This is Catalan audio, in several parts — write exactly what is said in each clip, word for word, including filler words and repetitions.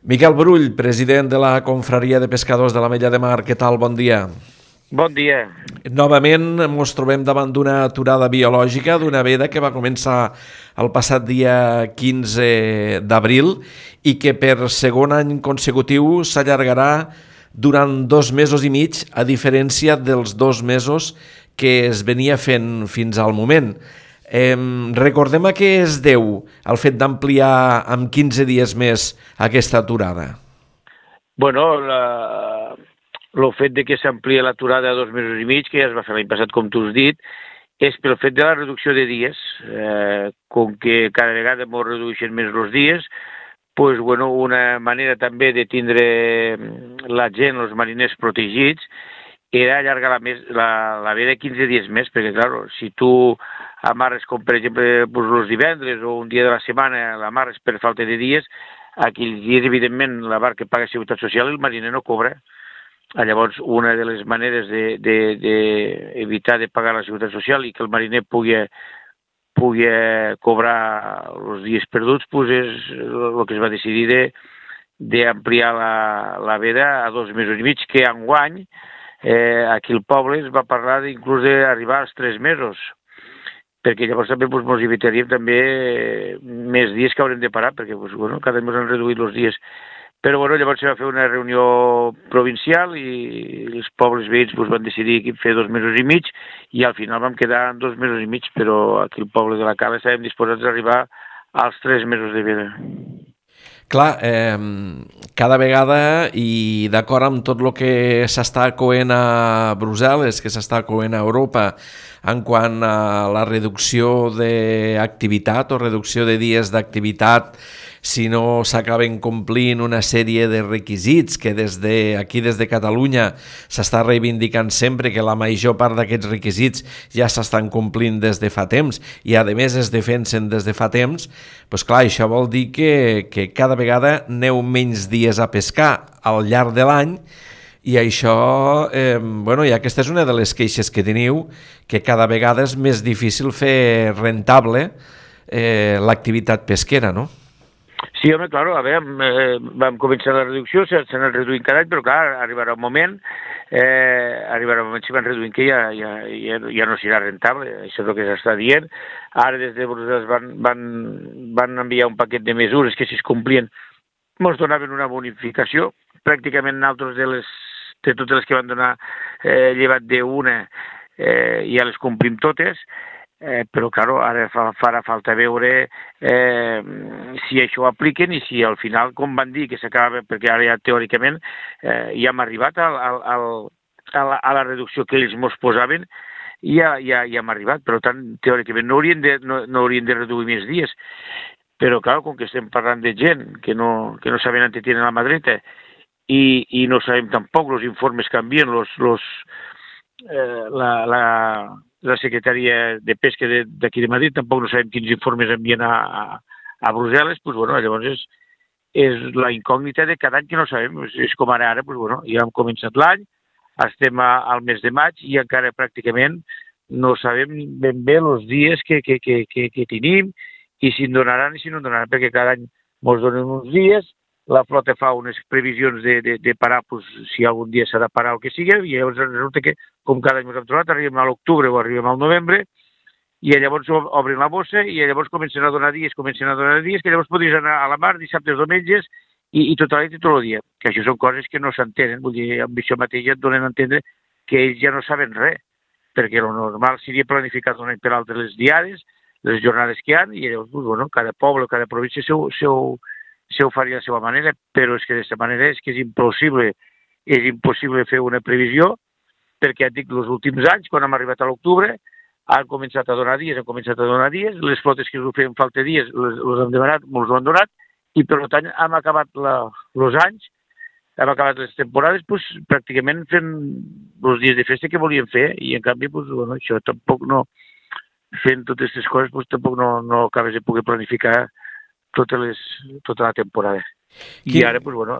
Miquel Brull, president de la Confraria de Pescadors de l'Ametlla de Mar. Què tal? Bon dia. Bon dia. Novament ens trobem davant d'una aturada biològica d'una veda que va començar el passat dia quinze d'abril i que per segon any consecutiu s'allargarà durant dos mesos i mig, a diferència dels dos mesos que es venia fent fins al moment. Eh, recordem a què es deu el fet d'ampliar amb quinze dies més aquesta aturada. Bueno, la... el fet de que s'amplia l'aturada a dos mesos i mig, que ja es va fer l'any passat, com tu has dit, és pel fet de la reducció de dies. Eh, com que cada vegada ens redueixen més els dies, pues, bueno, una manera també de tindre la gent, els mariners protegits, era allargar la, mes, la, la veda quinze dies més, perquè, clar, si tu amarres, com per exemple, pues, els divendres o un dia de la setmana, l'amarres per falta de dies, aquells dies, evidentment, la barca paga seguretat social i el mariner no cobra. Llavors, una de les maneres d'evitar de, de, de, de pagar la seguretat social i que el mariner pugui, pugui cobrar els dies perduts, pues és el que es va decidir d'ampliar la, la veda a dos mesos i mig, que enguany eh, aquí al poble es va parlar d'inclús d'arribar als tres mesos, perquè llavors també pues, ens evitaríem també més dies que haurem de parar, perquè pues, bueno, cada any ens han reduït els dies. Però bueno, llavors se va fer una reunió provincial i els pobles veïns pues, van decidir fer dos mesos i mig i al final vam quedar en dos mesos i mig, però aquí al poble de la Cala estàvem disposats a arribar als tres mesos de veda. Clar, eh, cada vegada i d'acord amb tot el que s'està coent a Brussel·les, que s'està coent a Europa en quant a la reducció d'activitat o reducció de dies d'activitat, si no s'acaben complint una sèrie de requisits que des de, aquí des de Catalunya s'està reivindicant sempre que la major part d'aquests requisits ja s'estan complint des de fa temps i a més es defensen des de fa temps, doncs clar, això vol dir que, que cada vegada aneu menys dies a pescar al llarg de l'any i això, eh, bueno, i aquesta és una de les queixes que teniu, que cada vegada és més difícil fer rentable eh, l'activitat pesquera, no? Sí, home, clar, a veure, eh, vam començar la reducció, s'ha anat reduint cada any, però clar, arribarà un moment, eh, arribarà un moment si van reduint que ja, ja, ja, ja no serà rentable, això és el que s'està dient. Ara des de Brussel·les van, van, van enviar un paquet de mesures que si es complien ens donaven una bonificació, pràcticament altres de, les, de totes les que van donar eh, llevat d'una eh, ja les complim totes, Eh, però, clar, ara fa, farà falta veure eh, si això ho apliquen i si al final, com van dir que s'acaba, perquè ara ja teòricament eh, ja hem arribat al, al, al, a, la, a la reducció que ells mos posaven i ja, ja, ja hem arribat, per tant, teòricament no haurien de, no, no haurien de reduir més dies. Però, clar, com que estem parlant de gent que no, que no saben on tenen la mà dreta i, i no sabem tampoc, els informes canvien, los, los, eh, la... la la Secretaria de Pesca d'aquí de Madrid, tampoc no sabem quins informes envien a, a, a Brussel·les, doncs, bueno, llavors és, és la incògnita de cada any que no sabem, és, és com ara, ara, doncs, bueno, ja hem començat l'any, estem a, al mes de maig i encara pràcticament no sabem ben bé els dies que, que, que, que, que tenim i si en donaran i si no en donaran, perquè cada any ens donen uns dies, la flota fa unes previsions de, de, de parar, pues, si algun dia s'ha de parar o que sigui, i llavors resulta que, com cada any ens hem trobat, arribem a l'octubre o arribem al novembre, i llavors obren la bossa i llavors comencen a donar dies, comencen a donar dies, que llavors podries anar a la mar dissabtes, diumenges, i, i tota la nit i tot el dia. Que això són coses que no s'entenen, vull dir, amb això mateix ja et donen a entendre que ells ja no saben res, perquè el normal seria planificar d'un any per altre les diades, les jornades que hi ha, i llavors, pues, bueno, cada poble, cada província seu, seu se ho faria de la seva manera, però és que d'aquesta manera és que és impossible, és impossible fer una previsió, perquè et dic, els últims anys, quan hem arribat a l'octubre, han començat a donar dies, han començat a donar dies, les flotes que us feien falta dies, els, els hem demanat, ens ho han donat, i per tant hem acabat la, els anys, hem acabat les temporades, pues, pràcticament fent els dies de festa que volíem fer, i en canvi, pues, bueno, això tampoc no, fent totes aquestes coses, pues, tampoc no, no acabes de poder planificar Totes les, tota la temporada. Quin... I ara, doncs, bueno...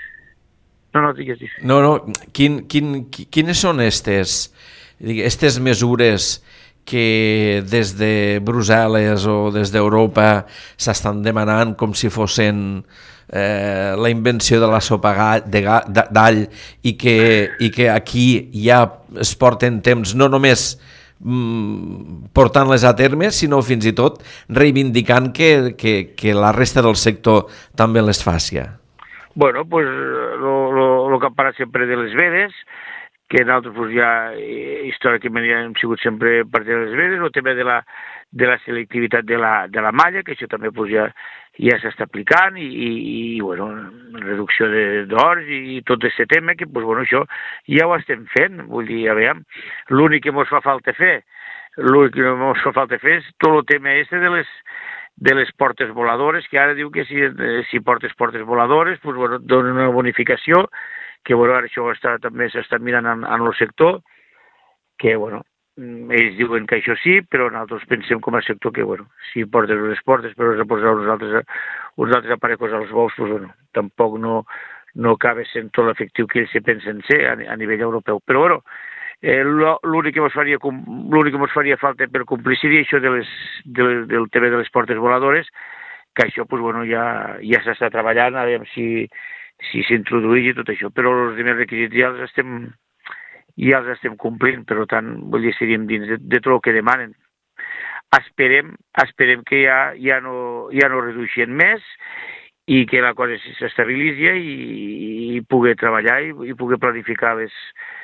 No, no, digues, digues. No, no, quin, quin, quines són estes, estes mesures que des de Brussel·les o des d'Europa s'estan demanant com si fossin eh, la invenció de la sopa d'all i que, i que aquí ja es porten temps no només portant-les a terme, sinó fins i tot reivindicant que, que, que la resta del sector també les faci. Bueno, pues el que hem parlat sempre de les vedes, que nosaltres pues, ja històricament ja hem sigut sempre part de les vedes, el tema de la, de la selectivitat de la, de la malla, que això també pues, ja, ja s'està aplicant, i, i, i bueno, reducció d'hores i, i tot aquest tema, que pues, bueno, això ja ho estem fent, vull dir, a veure, l'únic que ens fa falta fer, l'únic que ens fa falta fer és tot el tema este de les, de les portes voladores, que ara diu que si, si portes portes voladores, pues, bueno, donen una bonificació, que bueno, ara això està, també s'està mirant en, en el sector, que bueno, ells diuen que això sí, però nosaltres pensem com a sector que bueno, si portes unes portes però has de posar uns altres, uns altres aparells als bous, doncs bueno, tampoc no, no acaba sent tot l'efectiu que ells se pensen ser a, a nivell europeu. Però bueno, eh, l'únic que ens faria, l'únic que ens faria falta per complir seria això de les, de, del tema de les portes voladores, que això pues, bueno, ja, ja s'està treballant, a veure si si s'introduïs i tot això, però els primers requisits ja els estem, ja els estem complint, per tant, vull dir, seríem dins de, de tot el que demanen. Esperem, esperem que ja, ja, no, ja no redueixin més i que la cosa s'estabilitzi i, i pugui treballar i, i pugui planificar les,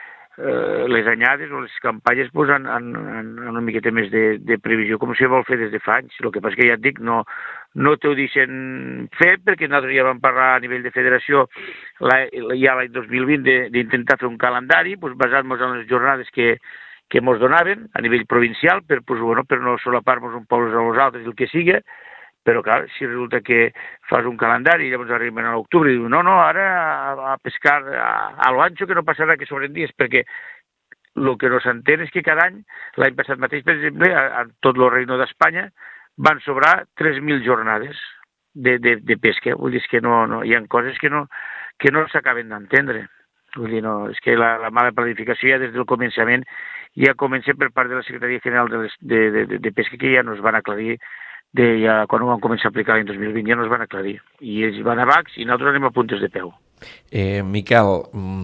eh, les anyades o les campanyes pues, en, en, en una miqueta més de, de previsió, com se vol fer des de fa anys. El que passa que ja et dic, no, no t'ho deixen fer, perquè nosaltres ja vam parlar a nivell de federació la, ja l'any dos mil vint d'intentar fer un calendari pues, basant-nos en les jornades que, que ens donaven a nivell provincial per, pues, bueno, per no solapar-nos un poble a els altres i el que sigui, però clar, si resulta que fas un calendari i llavors arriben a l'octubre i diuen no, no, ara a, a pescar a, a l'ancho que no passarà que sobren dies, perquè el que no s'entén és que cada any, l'any passat mateix, per exemple, a, a tot el Reino d'Espanya, van sobrar tres mil jornades de, de, de pesca. Vull dir, és que no, no, hi ha coses que no, que no s'acaben d'entendre. Vull dir, no, és que la, la mala planificació ja des del començament ja comença per part de la Secretaria General de, les, de, de, de Pesca, que ja no es van aclarir, de, ja, quan ho van començar a aplicar l'any dos mil vint ja no es van aclarir. I ells van a bacs i nosaltres anem a puntes de peu. Eh, Miquel,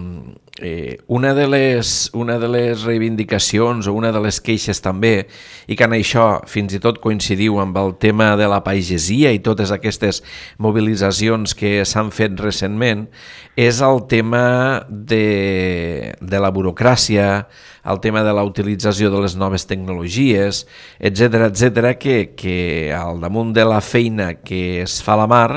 eh, una, de les, una de les reivindicacions o una de les queixes també, i que en això fins i tot coincidiu amb el tema de la pagesia i totes aquestes mobilitzacions que s'han fet recentment, és el tema de, de la burocràcia, el tema de la utilització de les noves tecnologies, etcètera, etcètera, que, que al damunt de la feina que es fa a la mar,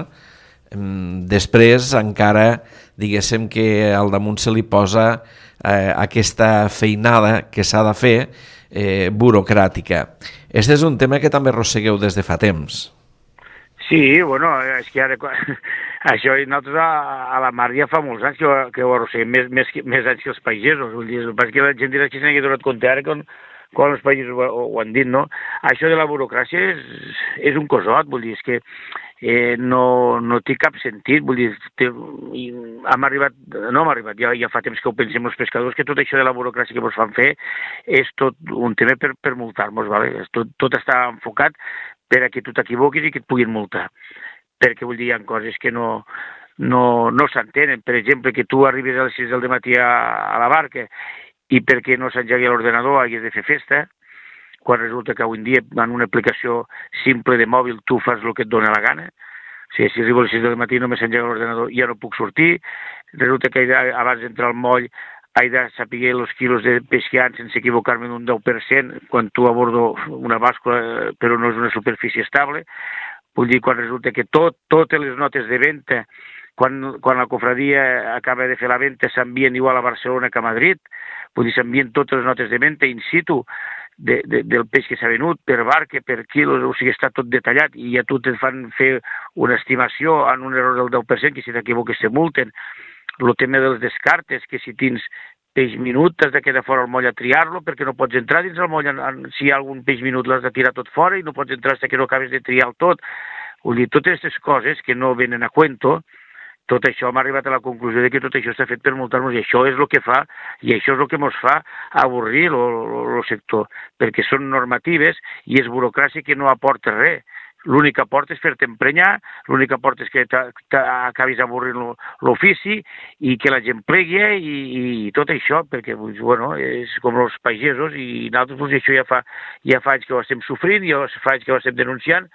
després encara diguéssim que al damunt se li posa eh, aquesta feinada que s'ha de fer eh, burocràtica. Este és un tema que també arrossegueu des de fa temps. Sí, bueno, és que ara això nosaltres a, a la mar ja fa molts anys que ho, que ho arrosseguem, més, més, més anys que els pagesos, vull dir, perquè la gent dirà que s'ha donat compte ara quan, quan els pagesos ho, ho han dit, no? Això de la burocràcia és, és un cosot, vull dir, és que Eh, no, no té cap sentit, vull dir, té, hem arribat, no hem arribat, ja, ja fa temps que ho pensem els pescadors, que tot això de la burocràcia que ens fan fer és tot un tema per, per multar-nos, ¿vale? tot, tot està enfocat per a que tu t'equivoquis i que et puguin multar, perquè vull dir, hi ha coses que no, no, no s'entenen, per exemple, que tu arribis a les sis del matí a, a la barca i perquè no s'engegui l'ordenador hagis de fer festa, quan resulta que avui en dia en una aplicació simple de mòbil tu fas el que et dóna la gana. O sigui, si arribo a les sis del matí només s'engega l'ordenador i ja no puc sortir. Resulta que abans d'entrar al moll he de saber els quilos de peix que hi ha sense equivocar-me en un deu per cent quan tu abordo una bàscula però no és una superfície estable. Vull dir, quan resulta que tot, totes les notes de venda, quan, quan la cofradia acaba de fer la venda, s'envien igual a Barcelona que a Madrid. Vull dir, s'envien totes les notes de venda in situ, De, de, del peix que s'ha venut, per barca, per quilos, o sigui, està tot detallat i ja tu te fan fer una estimació en un error del deu per cent, que si t'equivoques te multen. El tema dels descartes, que si tens peix minut has de quedar fora al moll a triar-lo perquè no pots entrar dins el moll, en, en, si hi ha algun peix minut l'has de tirar tot fora i no pots entrar fins que no acabes de triar el tot. Vull dir, totes aquestes coses que no venen a cuento, tot això hem arribat a la conclusió de que tot això està fet per multar-nos, i això és el que fa, i això és el que ens fa avorrir el sector, perquè són normatives i és burocràcia que no aporta res. L'únic que aporta és fer-te emprenyar, l'únic que aporta és que acabis avorrint l'ofici i que la gent plegui i, i tot això, perquè bueno, és com els pagesos, i nosaltres doncs, això ja fa, ja fa anys que ho estem sofrint, ja fa anys que ho estem denunciant,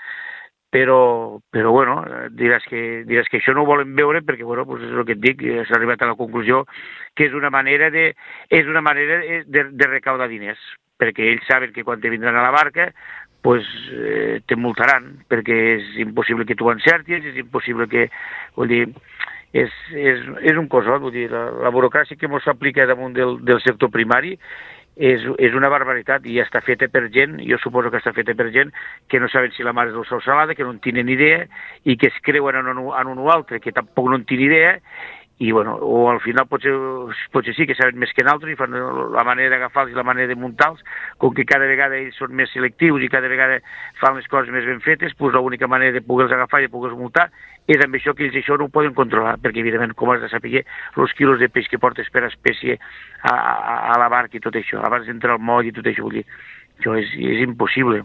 però, però bueno, diràs que, diràs que això no ho volen veure perquè, bueno, doncs és el que et dic, s'ha arribat a la conclusió que és una manera de, és una manera de, de recaudar diners, perquè ells saben que quan te vindran a la barca pues, eh, te multaran, perquè és impossible que tu encertis, és impossible que, vull dir, és, és, és un cosot, vull dir, la, la burocràcia que ens s'aplica damunt del, del sector primari és, és una barbaritat, i està feta per gent, jo suposo que està feta per gent que no saben si la mar és dolça o salada, que no en tenen idea, i que es creuen en un, en un o altre, que tampoc no en tenen idea, i bueno, o al final potser, potser sí que saben més que nosaltres i fan la manera d'agafar-los i la manera de muntar-los, com que cada vegada ells són més selectius i cada vegada fan les coses més ben fetes, doncs l'única manera de poder-los agafar i de poder-los multar és amb això que ells això no ho poden controlar, perquè evidentment, com has de saber, els quilos de peix que portes per espècie a, a, a la barca i tot això, abans d'entrar al moll i tot això, vull dir, això és, és impossible.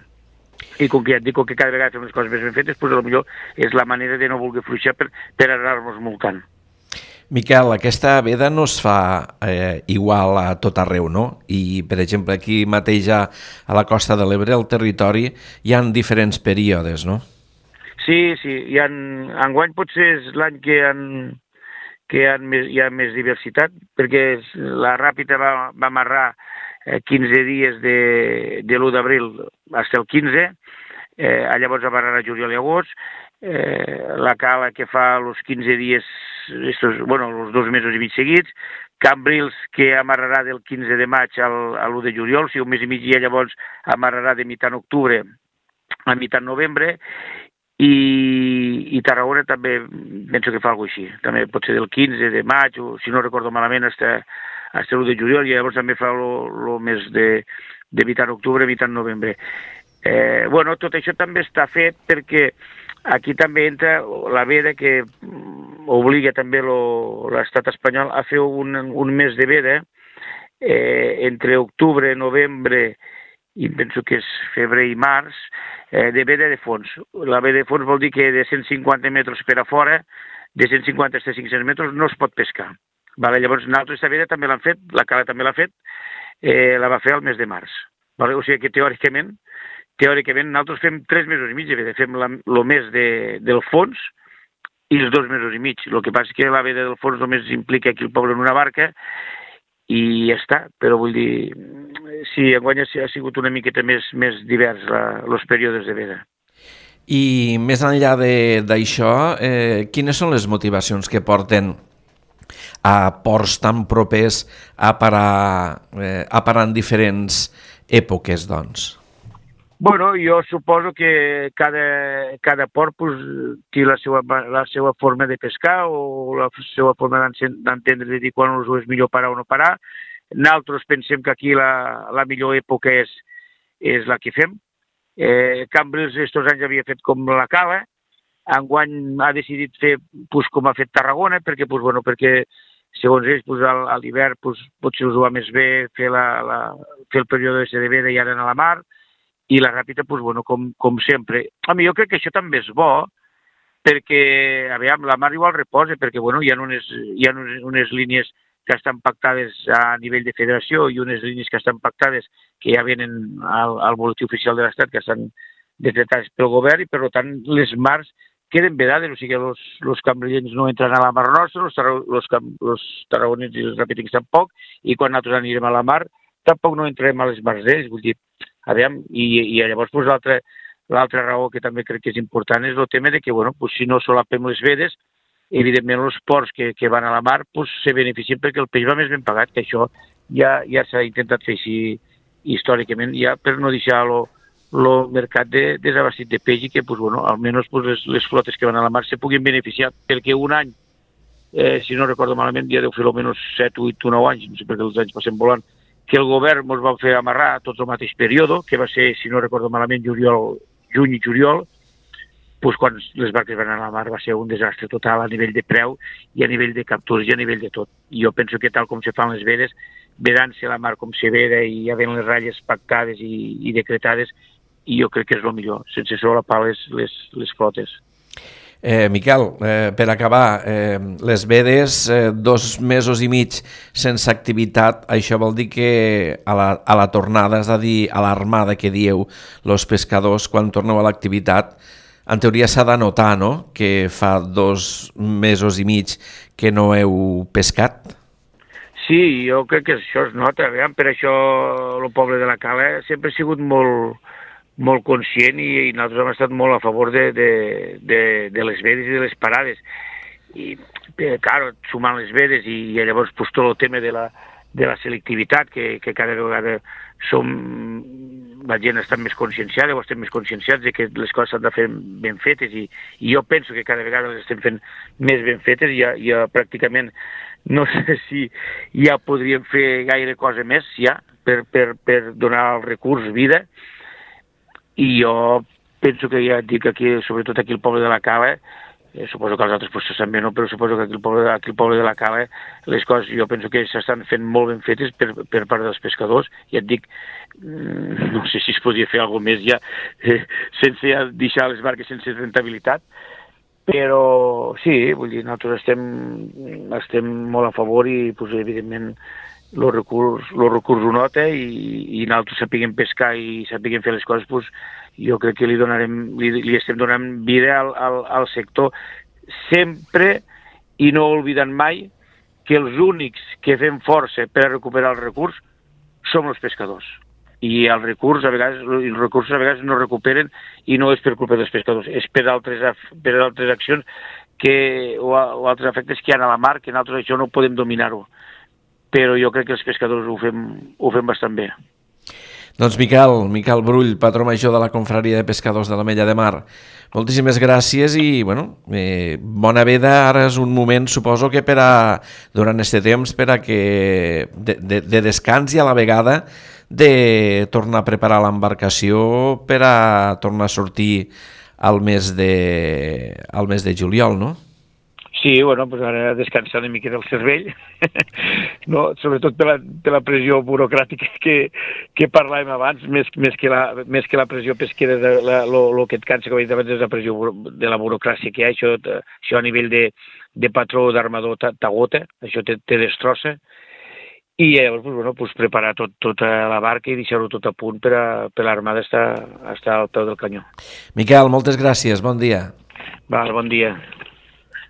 I com que ja et dic, com que cada vegada fem les coses més ben fetes, doncs potser és la manera de no voler fluixar per, per anar-nos multant. Miquel, aquesta veda no es fa eh, igual a tot arreu, no? I, per exemple, aquí mateix a, a la Costa de l'Ebre, al territori, hi ha diferents períodes, no? Sí, sí. Hi ha, enguany potser és l'any que, han, que hi, ha més, hi ha més diversitat, perquè la Ràpita va, va amarrar eh, quinze dies de, de l'u d'abril fins al quinze, eh, llavors va amarrar a juliol i agost, eh, la Cala que fa els quinze dies, estos, bueno, els dos mesos i mig seguits, Cambrils que amarrarà del quinze de maig al, a l'u de juliol, o sigui, un mes i mig, i llavors amarrarà de mitat octubre a mitat novembre, i, i Tarragona també penso que fa alguna cosa així, també pot ser del quinze de maig, o si no recordo malament, fins a l'u de juliol, i llavors també fa el mes de, de mitat octubre a mitat novembre. Eh, bueno, tot això també està fet perquè aquí també entra la veda que obliga també l'estat espanyol a fer un, un mes de veda eh, entre octubre, novembre i penso que és febrer i març, eh, de veda de fons. La veda de fons vol dir que de cent cinquanta metres per a fora, de cent cinquanta a cinc-cents metres no es pot pescar. Vale? Llavors, nosaltres aquesta veda també l'han fet, la Cala també l'ha fet, eh, la va fer al mes de març. Vale? O sigui que teòricament Teòricament, nosaltres fem tres mesos i mig de veda, fem el mes de, del fons i els dos mesos i mig. El que passa és que la veda del fons només implica aquí el poble en una barca i ja està, però vull dir, sí, enguany ha sigut una miqueta més, més divers els períodes de veda. I més enllà d'això, eh, quines són les motivacions que porten a ports tan propers a parar, eh, a parar en diferents èpoques, doncs? Bueno, jo suposo que cada, cada port pues, té la seva, la seva forma de pescar o la seva forma d'entendre de dir quan és millor parar o no parar. Nosaltres pensem que aquí la, la millor època és, és la que fem. Eh, Cambrils estos anys havia fet com la Cala, enguany ha decidit fer pues, com ha fet Tarragona, perquè, pues, bueno, perquè segons ells pues, a l'hivern pues, potser us va més bé fer, la, la, fer el període de veda i ara a la mar, i la Ràpita, doncs, bueno, com, com sempre. A mi jo crec que això també és bo, perquè, a veure, la mar igual reposa, perquè, bueno, hi ha unes, hi ha unes, unes línies que estan pactades a nivell de federació i unes línies que estan pactades que ja venen al, al boletí oficial de l'Estat, que estan decretades pel govern, i per tant les mars queden vedades, o sigui, els, els cambrillens no entran a la mar nostra, els, els, els tarragonins i els ràpitics tampoc, i quan nosaltres anirem a la mar tampoc no entrem a les mars d'ells, vull dir, aviam, i, i llavors pues, l'altra l'altra raó que també crec que és important és el tema de que, bueno, pues, si no solapem les vedes, evidentment els ports que, que van a la mar pues, se beneficien perquè el peix va més ben pagat, que això ja, ja s'ha intentat fer així històricament, ja per no deixar el mercat de, desabastit de peix i que, pues, bueno, almenys pues, les, les flotes que van a la mar se puguin beneficiar, perquè un any, eh, si no recordo malament, ja deu fer almenys set, vuit o nou anys, no sé per què els anys passen volant, que el govern ens va fer amarrar tots el mateix període, que va ser, si no recordo malament, juliol, juny i juliol, pues, quan les barques van anar a la mar va ser un desastre total a nivell de preu i a nivell de captures i a nivell de tot. I jo penso que tal com se fan les vedes, vedant-se la mar com se veda i havent les ratlles pactades i, i decretades, i jo crec que és el millor, sense solapar les, les, les flotes. Eh, Miquel, eh, per acabar, eh, les vedes, eh, dos mesos i mig sense activitat, això vol dir que a la, a la tornada, és a dir, a l'armada que dieu, els pescadors, quan torneu a l'activitat, en teoria s'ha de notar, no?, que fa dos mesos i mig que no heu pescat? Sí, jo crec que això es nota. Veiem, per això el poble de la Cala sempre ha sigut molt, molt conscient i, i nosaltres hem estat molt a favor de, de, de, de les vedes i de les parades. I, clar, sumant les vedes i, i llavors pues, tot el tema de la, de la selectivitat, que, que cada vegada som, la gent està més conscienciada o estem més conscienciats de que les coses s'han de fer ben fetes i, i jo penso que cada vegada les estem fent més ben fetes i ja, ja pràcticament no sé si ja podríem fer gaire cosa més ja per, per, per donar al recurs vida. I jo penso que ja et dic aquí, sobretot aquí al poble de la Cala, eh, suposo que els altres puestos també no, però suposo que aquí al poble, aquí al poble de la Cala les coses jo penso que s'estan fent molt ben fetes per, per part dels pescadors. I et dic, no sé si es podria fer alguna més ja, eh, sense ja deixar les barques sense rentabilitat, però sí, vull dir, nosaltres estem, estem molt a favor i, pues, evidentment, el recurs, el recurs ho nota i, i nosaltres sapiguem pescar i sapiguem fer les coses, pues, jo crec que li, donarem, li, li estem donant vida al, al, al sector, sempre i no oblidant mai que els únics que fem força per a recuperar el recurs som els pescadors. I el recurs, a vegades, els recursos a vegades no recuperen i no és per culpa dels pescadors, és per altres, per altres accions que, o, o altres efectes que hi ha a la mar, que nosaltres això no podem dominar-ho. Però jo crec que els pescadors ho fem, ho fem bastant bé. Doncs Miquel, Miquel Brull, patró major de la Confraria de Pescadors de l'Ametlla de Mar, moltíssimes gràcies i, bueno, eh, bona veda. Ara és un moment, suposo que per a, durant aquest temps, per a que de, de, de descans i a la vegada de tornar a preparar l'embarcació per a tornar a sortir al mes de, al mes de juliol, no? Sí, bueno, pues ara descansar una mica del cervell, no? Sobretot per la, per la pressió burocràtica que, que parlàvem abans, més, més, que la, més que la pressió pesquera, el que et cansa, com he dit abans, és la pressió de la burocràcia que hi ha, això, això a nivell de, de patró d'armador t'agota, això te, te destrossa, i llavors pues, bueno, pues preparar tot, tota la barca i deixar-ho tot a punt per a, per l'armada estar, estar al peu del canyó. Miquel, moltes gràcies, bon dia. Val, bon dia.